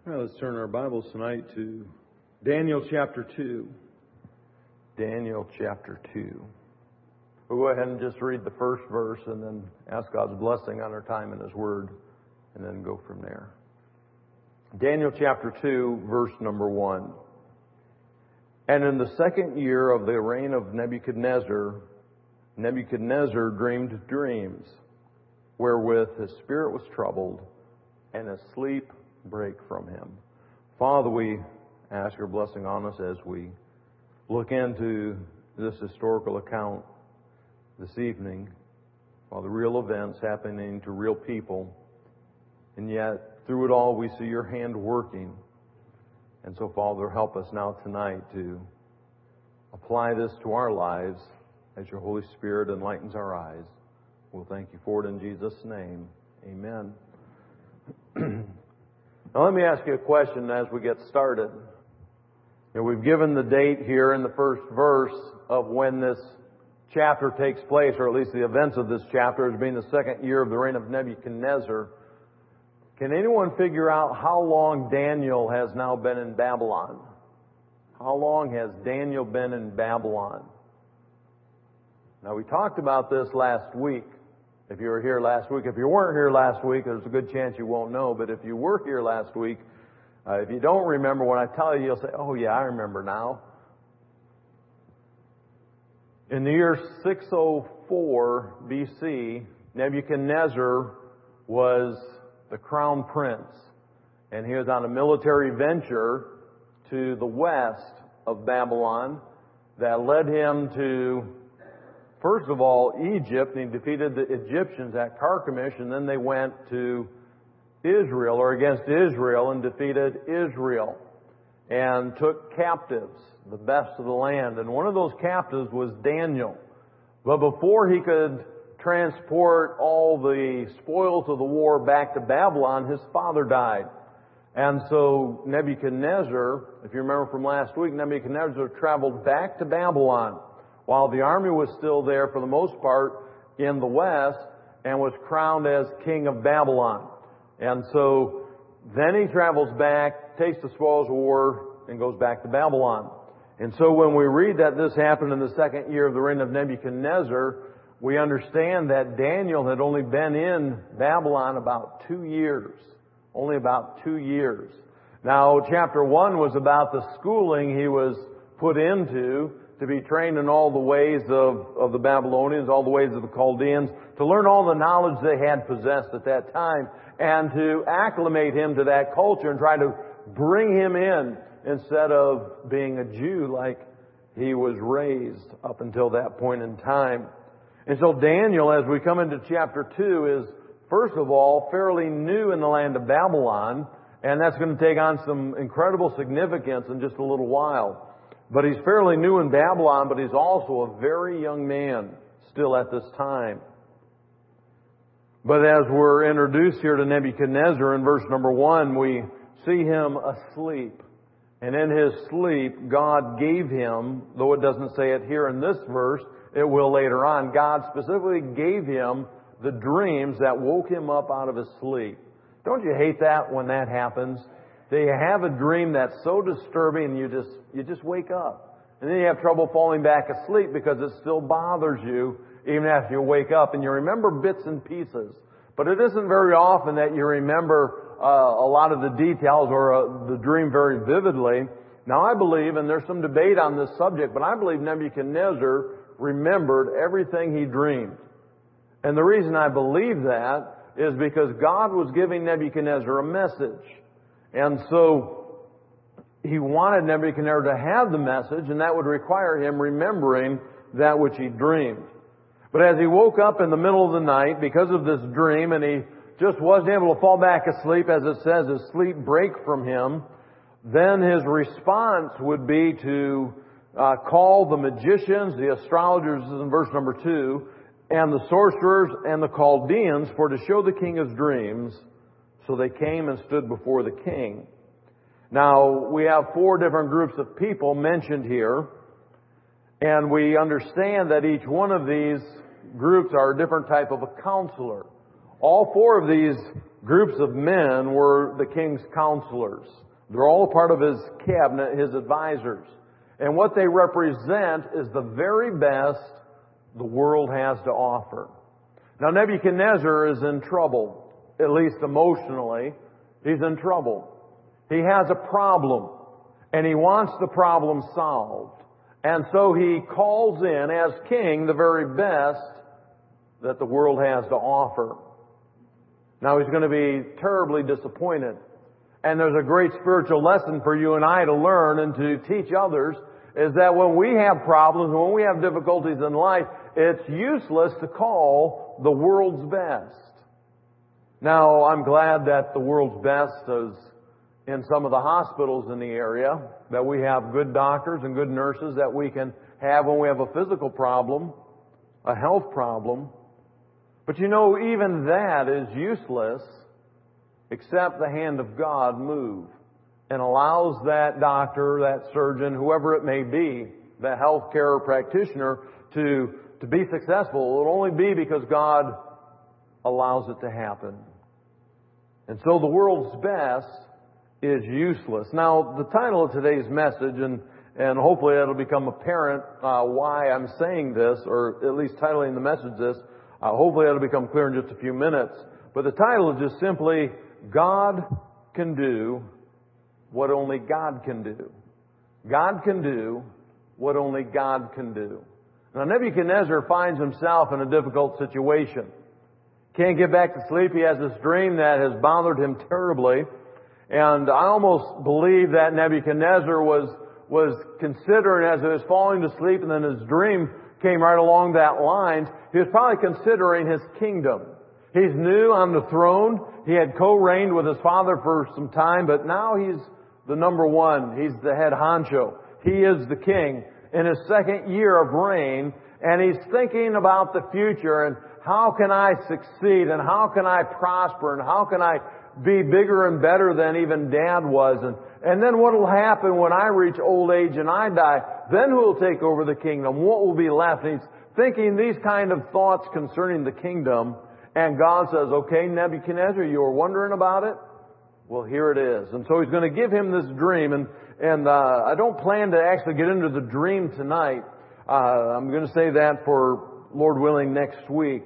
Well, let's turn our Bibles tonight to Daniel chapter 2. Daniel chapter 2. We'll go ahead and just read the first verse and then ask God's blessing on our time in His Word and then go from there. Daniel chapter 2, verse number 1. And in the second year of the reign of Nebuchadnezzar, Nebuchadnezzar dreamed dreams, wherewith his spirit was troubled, and his sleep brake from him. Father, we ask your blessing on us as we look into this historical account this evening, while the real events happening to real people, and yet through it all we see your hand working. And so, Father, help us now tonight to apply this to our lives as your Holy Spirit enlightens our eyes. We'll thank you for it in Jesus' name. Amen. Now let me ask you a question as we get started. We've given the date here in the first verse of when this chapter takes place, or at least the events of this chapter, as being the second year of the reign of Nebuchadnezzar. Can anyone figure out how long Daniel has now been in Babylon? How long has Daniel been in Babylon? Now we talked about this last week. If you were here last week. If you weren't here last week, there's a good chance you won't know. But if you were here last week, if you don't remember when I tell you, you'll say, oh yeah, I remember now. In the year 604 BC, Nebuchadnezzar was the crown prince. And he was on a military venture to the west of Babylon that led him to, first of all, Egypt, and he defeated the Egyptians at Carchemish, and then they went to Israel, or against Israel, and defeated Israel, and took captives, the best of the land. And one of those captives was Daniel. But before he could transport all the spoils of the war back to Babylon, his father died. And so Nebuchadnezzar, if you remember from last week, Nebuchadnezzar traveled back to Babylon while the army was still there for the most part in the west, and was crowned as king of Babylon. And so then he travels back, takes the spoils of war, and goes back to Babylon. And so when we read that this happened in the second year of the reign of Nebuchadnezzar, we understand that Daniel had only been in Babylon about 2 years. Only about 2 years. Now, chapter 1 was about the schooling he was put into to be trained in all the ways of the Babylonians, all the ways of the Chaldeans, to learn all the knowledge they had possessed at that time, and to acclimate him to that culture and try to bring him in instead of being a Jew like he was raised up until that point in time. And so Daniel, as we come into chapter 2, is, first of all, fairly new in the land of Babylon, and that's going to take on some incredible significance in just a little while. But he's fairly new in Babylon, but he's also a very young man still at this time. But as we're introduced here to Nebuchadnezzar in verse number 1, we see him asleep. And in his sleep, God gave him, though it doesn't say it here in this verse, it will later on, God specifically gave him the dreams that woke him up out of his sleep. Don't you hate that when that happens? That you have a dream that's so disturbing and you just wake up. And then you have trouble falling back asleep because it still bothers you even after you wake up. And you remember bits and pieces. But it isn't very often that you remember a lot of the details or the dream very vividly. Now I believe, and there's some debate on this subject, but I believe Nebuchadnezzar remembered everything he dreamed. And the reason I believe that is because God was giving Nebuchadnezzar a message. And so he wanted Nebuchadnezzar to have the message, and that would require him remembering that which he dreamed. But as he woke up in the middle of the night because of this dream, and he just wasn't able to fall back asleep, as it says, his sleep brake from him, then his response would be to call the magicians, the astrologers in verse number 2, and the sorcerers and the Chaldeans for to show the king his dreams. So they came and stood before the king. Now, we have 4 different groups of people mentioned here, and we understand that each one of these groups are a different type of a counselor. All 4 of these groups of men were the king's counselors. They're all part of his cabinet, his advisors. And what they represent is the very best the world has to offer. Now Nebuchadnezzar is in trouble, at least emotionally. He's in trouble. He has a problem, and he wants the problem solved. And so he calls in, as king, the very best that the world has to offer. Now he's going to be terribly disappointed. And there's a great spiritual lesson for you and I to learn and to teach others, is that when we have problems, when we have difficulties in life, it's useless to call the world's best. Now, I'm glad that the world's best is in some of the hospitals in the area, that we have good doctors and good nurses that we can have when we have a physical problem, a health problem. But you know, even that is useless except the hand of God move and allows that doctor, that surgeon, whoever it may be, that healthcare practitioner to be successful. It will only be because God allows it to happen. And so the world's best is useless. Now, the title of today's message, and hopefully it'll become apparent why I'm saying this, or at least titling the message this. Hopefully it'll become clear in just a few minutes. But the title is just simply, God can do what only God can do. God can do what only God can do. Now Nebuchadnezzar finds himself in a difficult situation. Can't get back to sleep. He has this dream that has bothered him terribly. And I almost believe that Nebuchadnezzar was considering, as he was falling to sleep, and then his dream came right along that line, he was probably considering his kingdom. He's new on the throne. He had co-reigned with his father for some time, but now he's the number one. He's the head honcho. He is the king in his second year of reign, and he's thinking about the future and how can I succeed and how can I prosper and how can I be bigger and better than even Dad was, and then what will happen when I reach old age and I die? Then who will take over the kingdom? What will be left? And he's thinking these kind of thoughts concerning the kingdom, and God says, okay, Nebuchadnezzar, you were wondering about it? Well, here it is. And so he's going to give him this dream, and I don't plan to actually get into the dream tonight. I'm going to say that for, Lord willing, next week.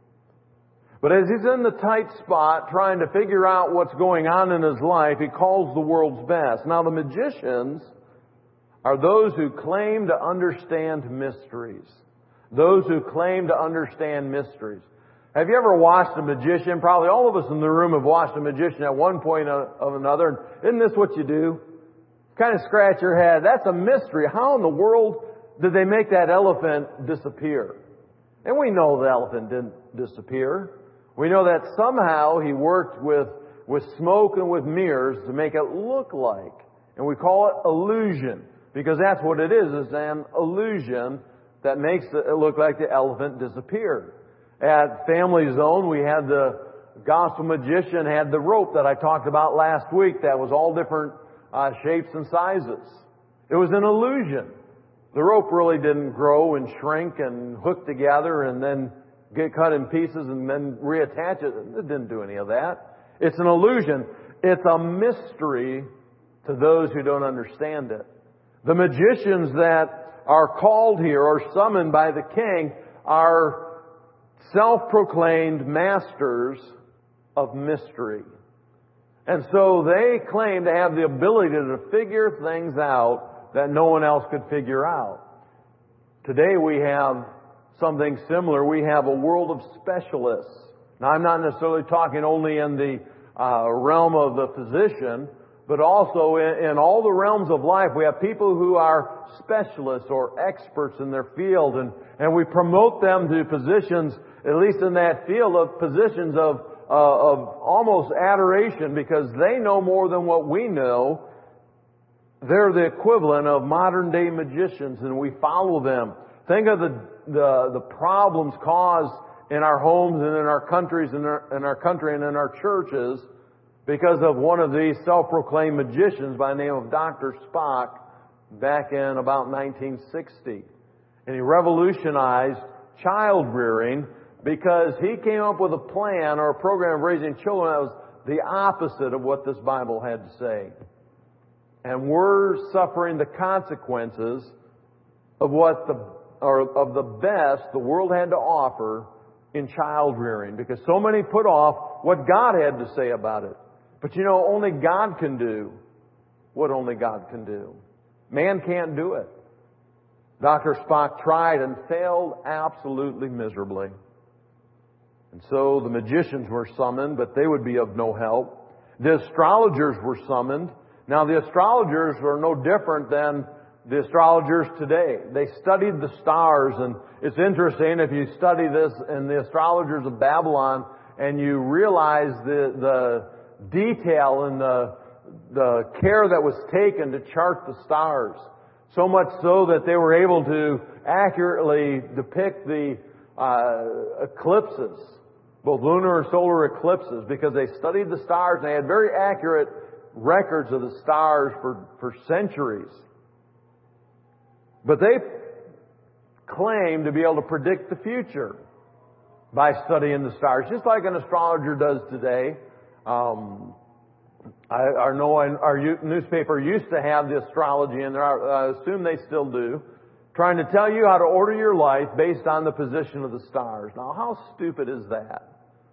But as he's in the tight spot trying to figure out what's going on in his life, he calls the world's best. Now the magicians are those who claim to understand mysteries. Those who claim to understand mysteries. Have you ever watched a magician? Probably all of us in the room have watched a magician at one point or another. Isn't this what you do? Kind of scratch your head. That's a mystery. How in the world did they make that elephant disappear? And we know the elephant didn't disappear. We know that somehow he worked with smoke and with mirrors to make it look like. And we call it illusion, because that's what it is an illusion that makes it look like the elephant disappeared. At Family Zone, we had the gospel magician had the rope that I talked about last week that was all different shapes and sizes. It was an illusion. The rope really didn't grow and shrink and hook together and then get cut in pieces and then reattach it. It didn't do any of that. It's an illusion. It's a mystery to those who don't understand it. The magicians that are called here or summoned by the king are self-proclaimed masters of mystery. And so they claim to have the ability to figure things out that no one else could figure out. Today we have something similar. We have a world of specialists. Now, I'm not necessarily talking only in the realm of the physician, but also in all the realms of life. We have people who are specialists or experts in their field, and we promote them to positions, at least in that field, of positions of almost adoration, because they know more than what we know. They're the equivalent of modern day magicians, and we follow them. Think of the problems caused in our homes and in our countries and in our country and in our churches because of one of these self-proclaimed magicians by the name of Dr. Spock back in about 1960. And he revolutionized child rearing because he came up with a plan or a program of raising children that was the opposite of what this Bible had to say. And we're suffering the consequences of of the best the world had to offer in child rearing, because so many put off what God had to say about it. But you know, only God can do what only God can do. Man can't do it. Dr. Spock tried and failed absolutely miserably. And so the magicians were summoned, but they would be of no help. The astrologers were summoned. Now the astrologers were no different than the astrologers today. They studied the stars, and it's interesting if you study this in the astrologers of Babylon and you realize the detail and the care that was taken to chart the stars. So much so that they were able to accurately depict the eclipses, both lunar and solar eclipses, because they studied the stars and they had very accurate records of the stars for centuries. But they claim to be able to predict the future by studying the stars, just like an astrologer does today. I know our newspaper used to have the astrology in there. I assume they still do, trying to tell you how to order your life based on the position of the stars. Now, how stupid is that?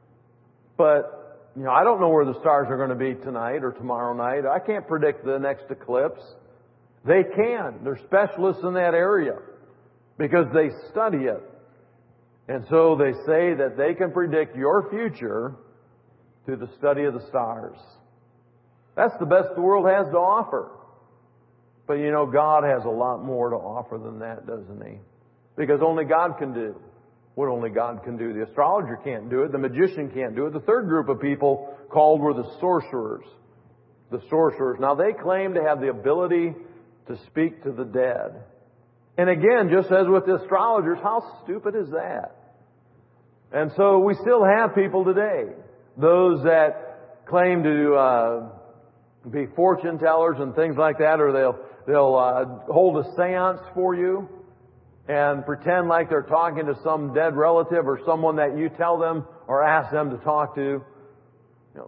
But, you know, I don't know where the stars are going to be tonight or tomorrow night. I can't predict the next eclipse. They can. They're specialists in that area because they study it. And so they say that they can predict your future through the study of the stars. That's the best the world has to offer. But you know, God has a lot more to offer than that, doesn't He? Because only God can do what only God can do. The astrologer can't do it. The magician can't do it. The third group of people called were the sorcerers. The sorcerers. Now they claim to have the ability to speak to the dead. And again, just as with the astrologers, how stupid is that? And so we still have people today, those that claim to be fortune tellers and things like that, or they'll hold a seance for you and pretend like they're talking to some dead relative or someone that you tell them or ask them to talk to. You know,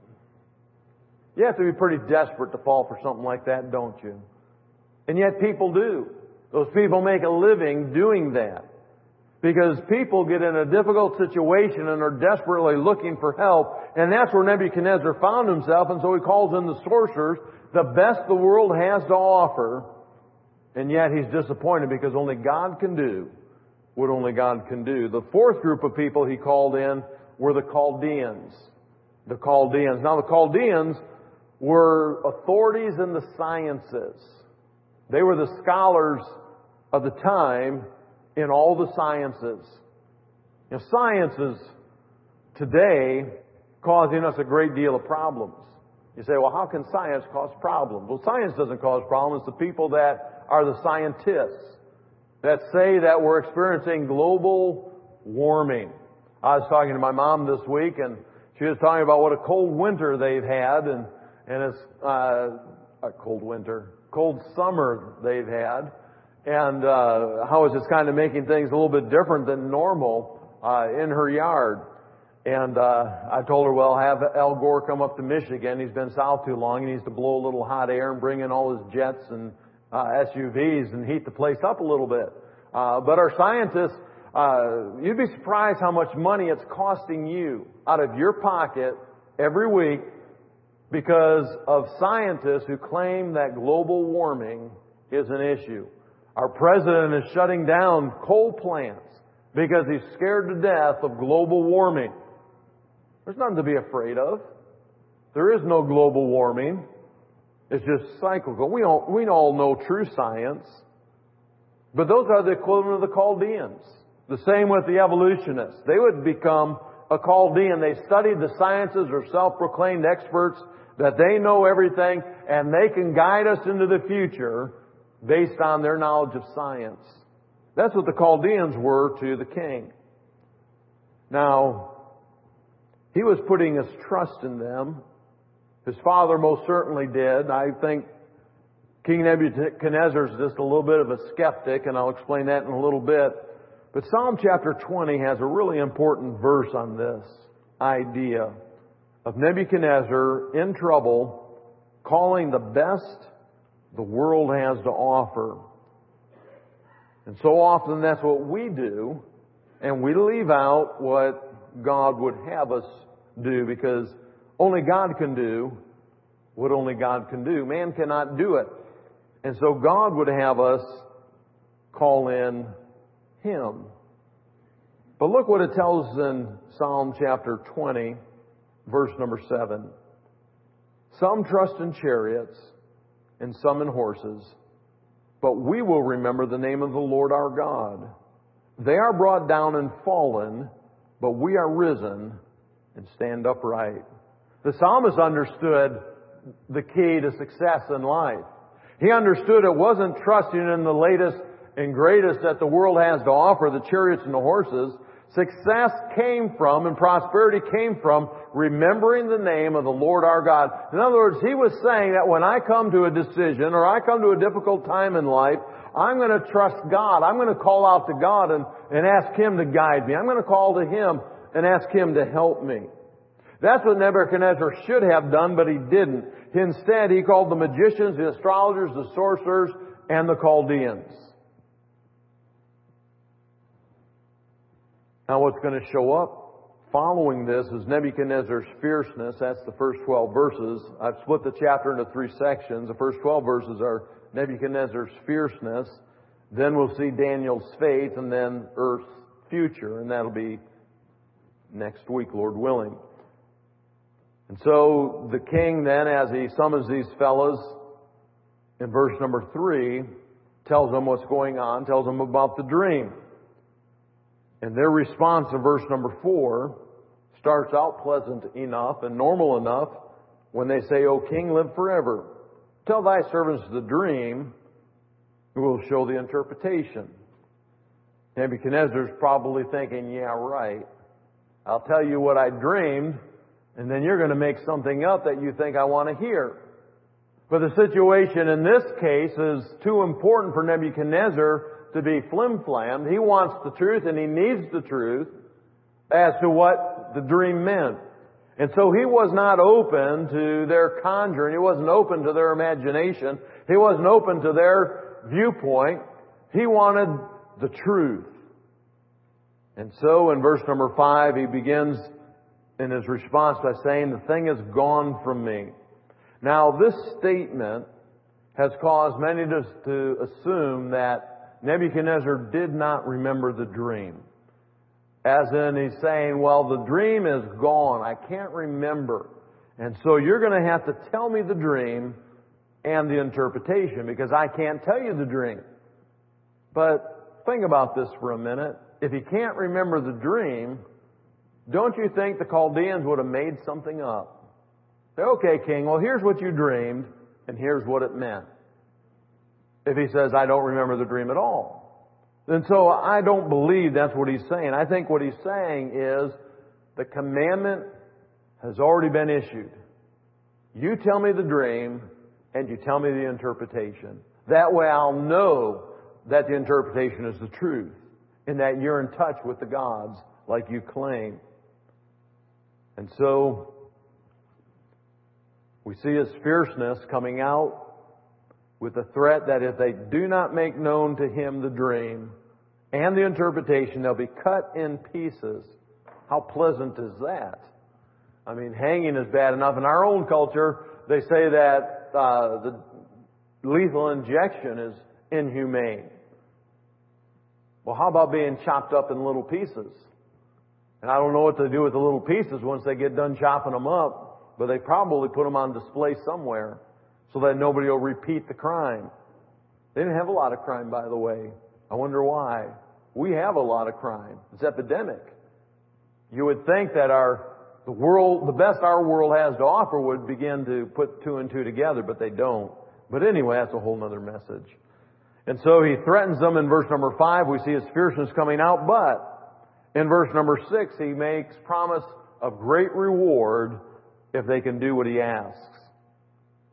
you have to be pretty desperate to fall for something like that, don't you? And yet people do. Those people make a living doing that. Because people get in a difficult situation and are desperately looking for help. And that's where Nebuchadnezzar found himself. And so he calls in the sorcerers, the best the world has to offer. And yet he's disappointed because only God can do what only God can do. The fourth group of people he called in were the Chaldeans. The Chaldeans. Now the Chaldeans were authorities in the sciences. They were the scholars of the time in all the sciences. You know, science is today causing us a great deal of problems. You say, well, how can science cause problems? Well, science doesn't cause problems. It's the people that are the scientists that say that we're experiencing global warming. I was talking to my mom this week, and she was talking about what a cold winter they've had, and it's a cold summer they've had, and how it's just kind of making things a little bit different than normal in her yard. And I told her, well, have Al Gore come up to Michigan. He's been south too long. He needs to blow a little hot air and bring in all his jets and SUVs and heat the place up a little bit. But our scientists, you'd be surprised how much money it's costing you out of your pocket every week because of scientists who claim that global warming is an issue. Our president is shutting down coal plants because he's scared to death of global warming. There's nothing to be afraid of. There is no global warming. It's just cyclical. We all know true science. But those are the equivalent of the Chaldeans. The same with the evolutionists. They would become a Chaldean. They studied the sciences, or self-proclaimed experts, that they know everything and they can guide us into the future based on their knowledge of science. That's what the Chaldeans were to the king. Now, he was putting his trust in them. His father most certainly did. I think King Nebuchadnezzar is just a little bit of a skeptic, and I'll explain that in a little bit. But Psalm chapter 20 has a really important verse on this idea of Nebuchadnezzar in trouble, calling the best the world has to offer. And so often that's what we do, and we leave out what God would have us do, because only God can do what only God can do. Man cannot do it. And so God would have us call in Him. But look what it tells us in Psalm chapter 20, verse number 7. Some trust in chariots and some in horses, but we will remember the name of the Lord our God. They are brought down and fallen, but we are risen and stand upright. The psalmist understood the key to success in life. He understood it wasn't trusting in the latest and greatest that the world has to offer, the chariots and the horses. Success came from, and prosperity came from, remembering the name of the Lord our God. In other words, he was saying that when I come to a decision or I come to a difficult time in life, I'm going to trust God. I'm going to call out to God and ask Him to guide me. I'm going to call to Him and ask Him to help me. That's what Nebuchadnezzar should have done, but he didn't. Instead, he called the magicians, the astrologers, the sorcerers, and the Chaldeans. Now what's going to show up following this is Nebuchadnezzar's fierceness. That's the first 12 verses. I've split the chapter into 3 sections. The first 12 verses are Nebuchadnezzar's fierceness. Then we'll see Daniel's faith, and then earth's future. And that'll be next week, Lord willing. And so the king then, as he summons these fellows, in verse number 3, tells them what's going on, tells them about the dream. And their response in verse number 4 starts out pleasant enough and normal enough when they say, O king, live forever. Tell thy servants the dream, who will show the interpretation. Nebuchadnezzar's probably thinking, yeah, right. I'll tell you what I dreamed, and then you're going to make something up that you think I want to hear. But the situation in this case is too important for Nebuchadnezzar to be flim-flammed. He wants the truth, and he needs the truth as to what the dream meant. And so he was not open to their conjuring. He wasn't open to their imagination. He wasn't open to their viewpoint. He wanted the truth. And so in verse number 5, he begins in his response by saying, the thing is gone from me. Now, this statement has caused many to assume that Nebuchadnezzar did not remember the dream. As in, he's saying, well, the dream is gone. I can't remember. And so you're going to have to tell me the dream and the interpretation, because I can't tell you the dream. But think about this for a minute. If he can't remember the dream, don't you think the Chaldeans would have made something up? Say, okay, king, well, here's what you dreamed, and here's what it meant. If he says, I don't remember the dream at all. And so I don't believe that's what he's saying. I think what he's saying is the commandment has already been issued. You tell me the dream and you tell me the interpretation. That way I'll know that the interpretation is the truth and that you're in touch with the gods like you claim. And so we see his fierceness coming out with the threat that if they do not make known to him the dream and the interpretation, they'll be cut in pieces. How pleasant is that? I mean, hanging is bad enough. In our own culture, they say that the lethal injection is inhumane. Well, how about being chopped up in little pieces? And I don't know what to do with the little pieces once they get done chopping them up, but they probably put them on display somewhere so that nobody will repeat the crime. They didn't have a lot of crime, by the way. I wonder why. We have a lot of crime. It's epidemic. You would think that the best our world has to offer would begin to put 2 and 2 together, but they don't. But anyway, that's a whole other message. And so he threatens them in verse number 5. We see his fierceness coming out, but in verse number 6, he makes promise of great reward if they can do what he asks.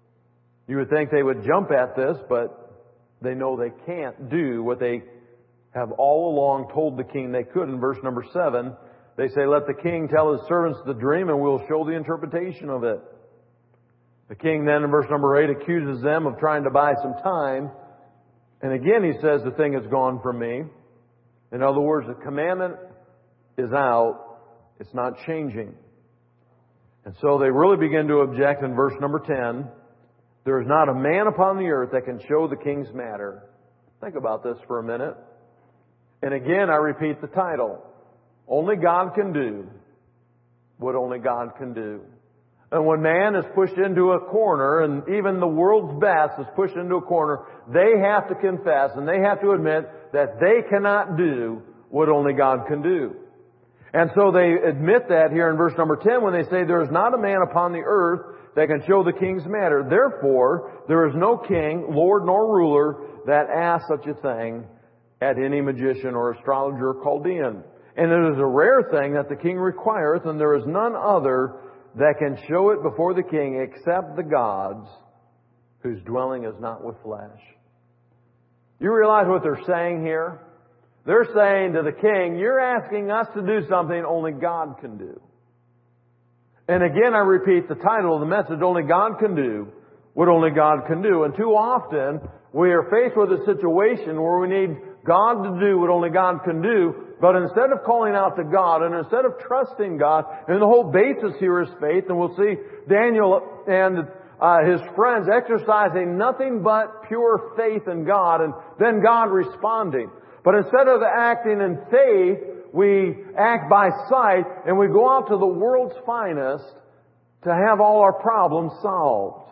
You would think they would jump at this, but they know they can't do what they have all along told the king they could. In verse number 7, they say, let the king tell his servants the dream and we'll show the interpretation of it. The king then in verse number 8 accuses them of trying to buy some time. And again he says, the thing has gone from me. In other words, the commandment is out. It's not changing. And so they really begin to object in verse number 10. There is not a man upon the earth that can show the king's matter. Think about this for a minute. And again, I repeat the title. Only God can do what only God can do. And when man is pushed into a corner, and even the world's best is pushed into a corner, they have to confess and they have to admit that they cannot do what only God can do. And so they admit that here in verse number 10 when they say, there is not a man upon the earth that can show the king's matter. Therefore, there is no king, lord, nor ruler that asks such a thing at any magician or astrologer or Chaldean. And it is a rare thing that the king requireth, and there is none other that can show it before the king except the gods whose dwelling is not with flesh. You realize what they're saying here? They're saying to the king, you're asking us to do something only God can do. And again, I repeat the title of the message, Only God Can Do what only God can do. And too often, we are faced with a situation where we need God to do what only God can do, but instead of calling out to God and instead of trusting God, and the whole basis here is faith, and we'll see Daniel and his friends exercising nothing but pure faith in God, and then God responding. But instead of acting in faith, we act by sight, and we go out to the world's finest to have all our problems solved.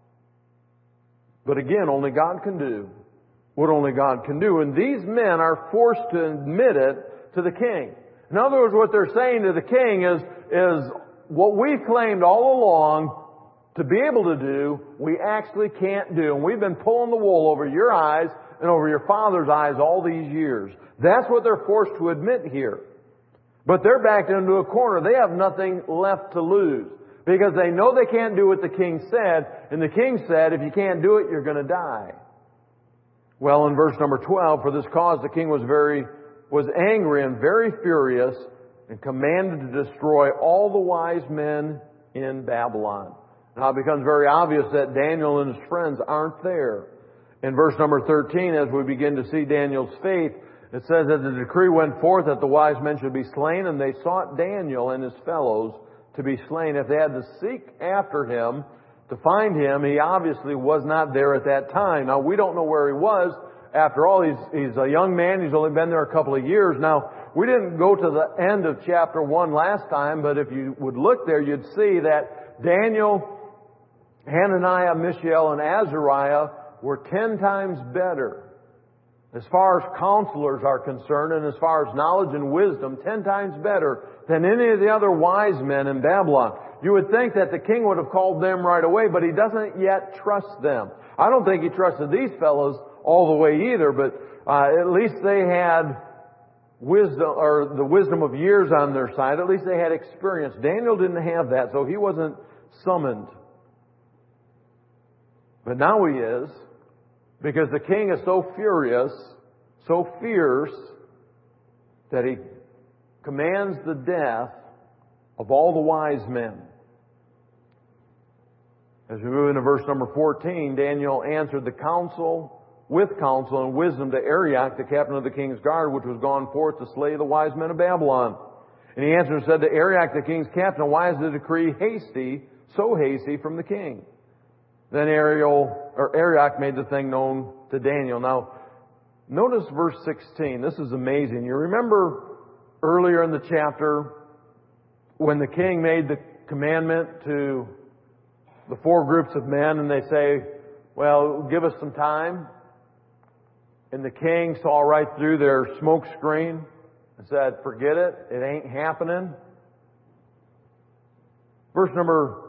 But again, only God can do what only God can do. And these men are forced to admit it to the king. In other words, what they're saying to the king is what we've claimed all along to be able to do, we actually can't do. And we've been pulling the wool over your eyes and over your father's eyes all these years. That's what they're forced to admit here. But they're backed into a corner. They have nothing left to lose. Because they know they can't do what the king said. And the king said, if you can't do it, you're going to die. Well, in verse number 12, for this cause the king was angry and very furious and commanded to destroy all the wise men in Babylon. Now it becomes very obvious that Daniel and his friends aren't there. In verse number 13, as we begin to see Daniel's faith, it says that the decree went forth that the wise men should be slain, and they sought Daniel and his fellows to be slain. If they had to seek after him to find him, he obviously was not there at that time. Now, we don't know where he was. After all, he's a young man. He's only been there a couple of years. Now, we didn't go to the end of chapter 1 last time, but if you would look there, you'd see that Daniel, Hananiah, Mishael, and Azariah were 10 times better as far as counselors are concerned, and as far as knowledge and wisdom, 10 times better than any of the other wise men in Babylon. You would think that the king would have called them right away, but he doesn't yet trust them. I don't think he trusted these fellows all the way either, but at least they had wisdom, or the wisdom of years on their side. At least they had experience. Daniel didn't have that, so he wasn't summoned. But now he is, because the king is so furious, so fierce, that he commands the death of all the wise men. As we move into verse number 14, Daniel answered the counsel with counsel and wisdom to Arioch, the captain of the king's guard, which was gone forth to slay the wise men of Babylon. And he answered and said to Arioch, the king's captain, why is the decree hasty, so hasty from the king? Then Arioch made the thing known to Daniel. Now, notice verse 16. This is amazing. You remember earlier in the chapter when the king made the commandment to the 4 groups of men, and they say, well, give us some time. And the king saw right through their smoke screen and said, forget it. It ain't happening. Verse number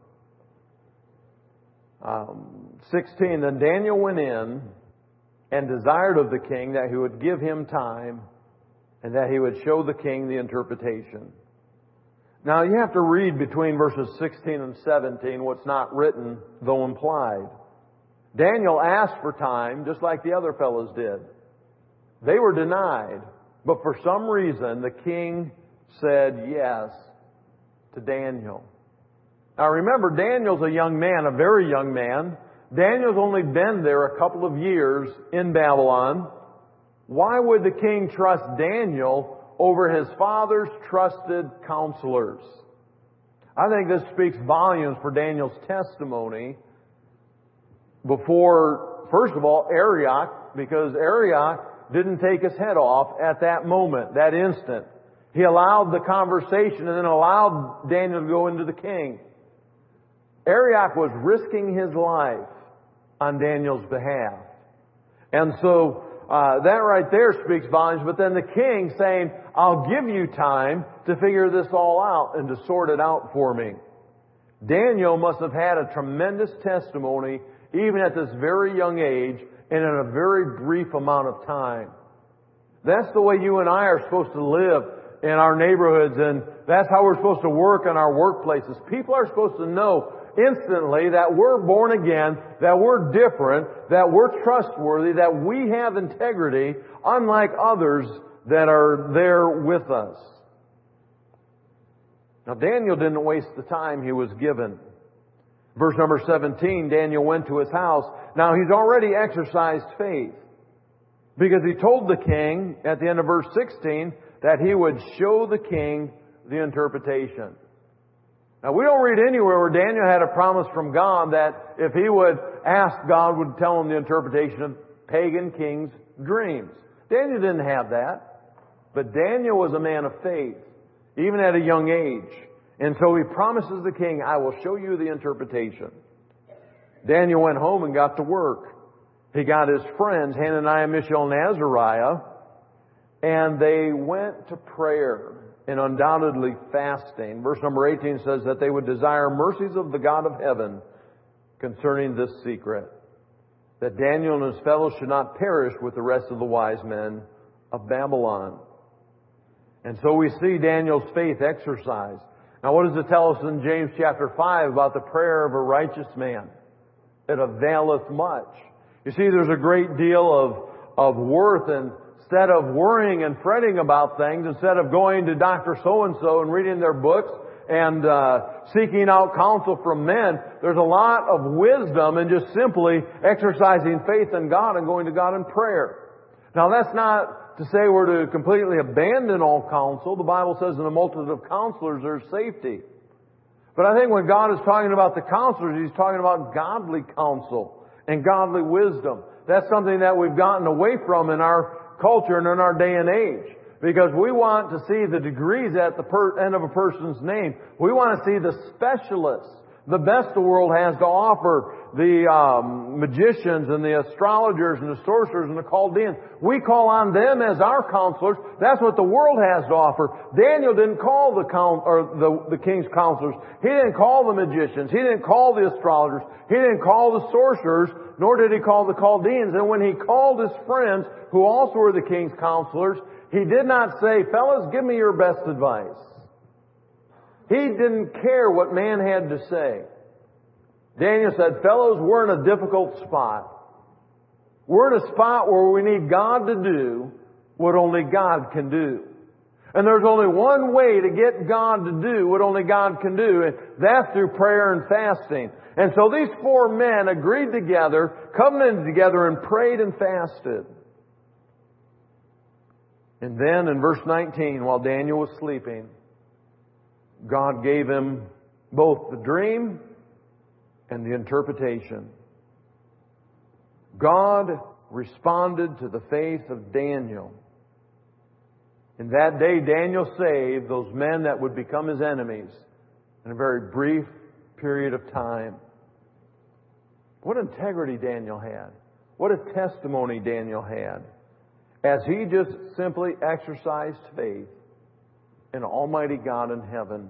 16, then Daniel went in and desired of the king that he would give him time and that he would show the king the interpretation. Now you have to read between verses 16 and 17 what's not written, though implied. Daniel asked for time, just like the other fellows did. They were denied. But for some reason, the king said yes to Daniel. Now remember, Daniel's a young man, a very young man. Daniel's only been there a couple of years in Babylon. Why would the king trust Daniel over his father's trusted counselors? I think this speaks volumes for Daniel's testimony before, first of all, Arioch, because Arioch didn't take his head off at that moment, that instant. He allowed the conversation and then allowed Daniel to go into the king. Arioch was risking his life on Daniel's behalf. And so that right there speaks volumes. But then the king saying, I'll give you time to figure this all out and to sort it out for me. Daniel must have had a tremendous testimony even at this very young age and in a very brief amount of time. That's the way you and I are supposed to live in our neighborhoods, and that's how we're supposed to work in our workplaces. People are supposed to know instantly that we're born again, that we're different, that we're trustworthy, that we have integrity, unlike others that are there with us. Now, Daniel didn't waste the time he was given. Verse number 17, Daniel went to his house. Now, he's already exercised faith, because he told the king at the end of verse 16 that he would show the king the interpretation. Now, we don't read anywhere where Daniel had a promise from God that if he would ask, God would tell him the interpretation of pagan kings' dreams. Daniel didn't have that. But Daniel was a man of faith, even at a young age. And so he promises the king, I will show you the interpretation. Daniel went home and got to work. He got his friends, Hananiah, Mishael, and Azariah, and they went to prayer and undoubtedly fasting. Verse number 18 says that they would desire mercies of the God of heaven concerning this secret, that Daniel and his fellows should not perish with the rest of the wise men of Babylon. And so we see Daniel's faith exercised. Now, what does it tell us in James chapter 5 about the prayer of a righteous man? It availeth much. You see, there's a great deal of worth, and instead of worrying and fretting about things, instead of going to Dr. So-and-so and reading their books and seeking out counsel from men, there's a lot of wisdom in just simply exercising faith in God and going to God in prayer. Now, that's not to say we're to completely abandon all counsel. The Bible says in a multitude of counselors there's safety. But I think when God is talking about the counselors, He's talking about godly counsel and godly wisdom. That's something that we've gotten away from in our culture and in our day and age. Because we want to see the degrees at the end of a person's name. We want to see the specialists, the best the world has to offer, the magicians and the astrologers and the sorcerers and the Chaldeans. We call on them as our counselors. That's what the world has to offer. Daniel didn't call the king's counselors. He didn't call the magicians. He didn't call the astrologers. He didn't call the sorcerers, nor did he call the Chaldeans. And when he called his friends, who also were the king's counselors, he did not say, fellas, give me your best advice. He didn't care what man had to say. Daniel said, fellows, we're in a difficult spot. We're in a spot where we need God to do what only God can do. And there's only one way to get God to do what only God can do, and that's through prayer and fasting. And so these four men agreed together, covenanted together, and prayed and fasted. And then in verse 19, while Daniel was sleeping, God gave him both the dream and the interpretation. God responded to the faith of Daniel. And that day Daniel saved those men that would become his enemies in a very brief period of time. What integrity Daniel had. What a testimony Daniel had. As he just simply exercised faith in Almighty God in heaven.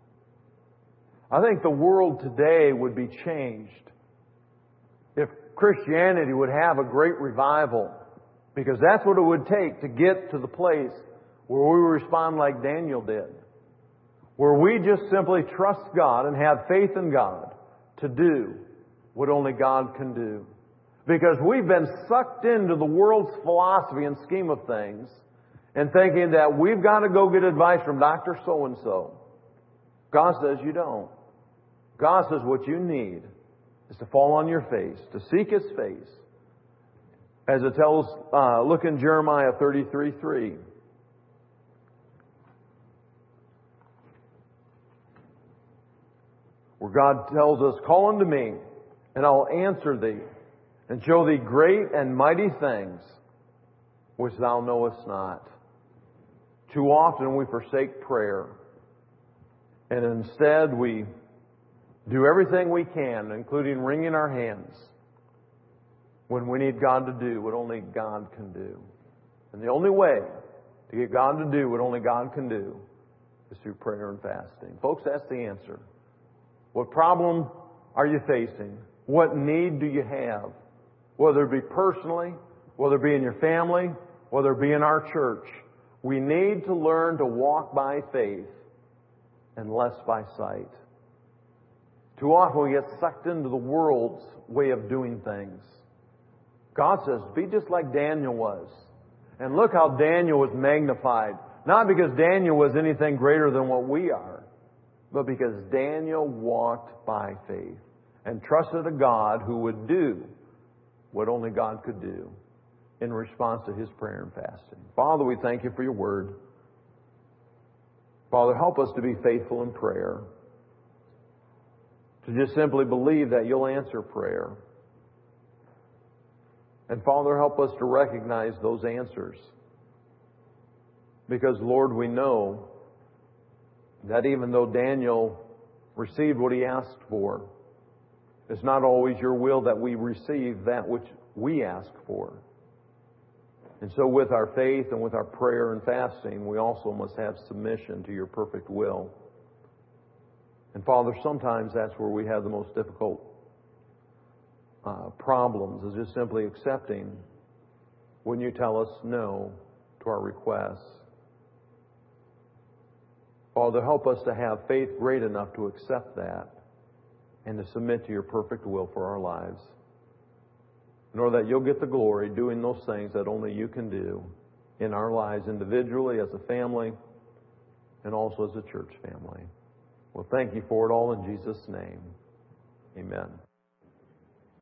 I think the world today would be changed if Christianity would have a great revival. Because that's what it would take to get to the place where we respond like Daniel did. Where we just simply trust God and have faith in God to do what only God can do. Because we've been sucked into the world's philosophy and scheme of things and thinking that we've got to go get advice from Dr. So-and-so. God says you don't. God says what you need is to fall on your face, to seek His face. As it tells, look in Jeremiah 33:3. Where God tells us, call unto me, and I'll answer thee, and show thee great and mighty things, which thou knowest not. Too often we forsake prayer, and instead we do everything we can, including wringing our hands, when we need God to do what only God can do. And the only way to get God to do what only God can do is through prayer and fasting. Folks, that's the answer. What problem are you facing? What need do you have? Whether it be personally, whether it be in your family, whether it be in our church, we need to learn to walk by faith and less by sight. Too often we get sucked into the world's way of doing things. God says, be just like Daniel was. And look how Daniel was magnified. Not because Daniel was anything greater than what we are, but because Daniel walked by faith and trusted a God who would do what only God could do in response to his prayer and fasting. Father, we thank you for your word. Father, help us to be faithful in prayer, to just simply believe that you'll answer prayer. And Father, help us to recognize those answers. Because, Lord, we know that even though Daniel received what he asked for, it's not always your will that we receive that which we ask for. And so with our faith and with our prayer and fasting, we also must have submission to your perfect will. And Father, sometimes that's where we have the most difficult problems, is just simply accepting when you tell us no to our requests. Father, help us to have faith great enough to accept that and to submit to your perfect will for our lives. Nor that you'll get the glory doing those things that only you can do in our lives individually, as a family, and also as a church family. Well, thank you for it all in Jesus' name. Amen.